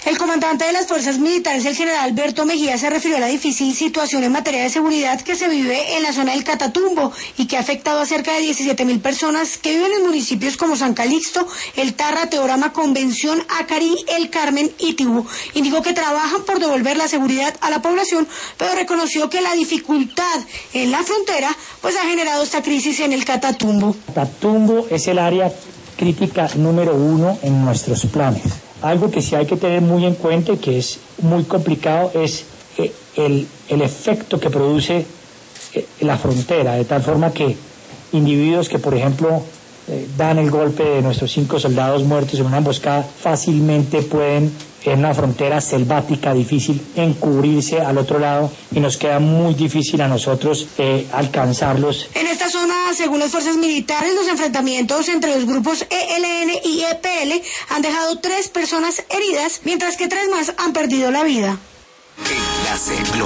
El comandante de las fuerzas militares, el general Alberto Mejía, se refirió a la difícil situación en materia de seguridad que se vive en la zona del Catatumbo y que ha afectado a cerca de 17.000 personas que viven en municipios como San Calixto, El Tarra, Teorama, Convención, Acarí, El Carmen y Tibú. Indicó que trabajan por devolver la seguridad a la población, pero reconoció que la dificultad en la frontera pues ha generado esta crisis en el Catatumbo. Catatumbo es el área crítica número 1 en nuestros planes. Algo que sí hay que tener muy en cuenta y que es muy complicado es el efecto que produce la frontera, de tal forma que individuos que, por ejemplo, dan el golpe de nuestros 5 soldados muertos en una emboscada, fácilmente pueden, en una frontera selvática difícil, encubrirse al otro lado y nos queda muy difícil a nosotros alcanzarlos. En esta zona, según las fuerzas militares, los enfrentamientos entre los grupos ELN y EPL han dejado 3 personas heridas, mientras que 3 más han perdido la vida.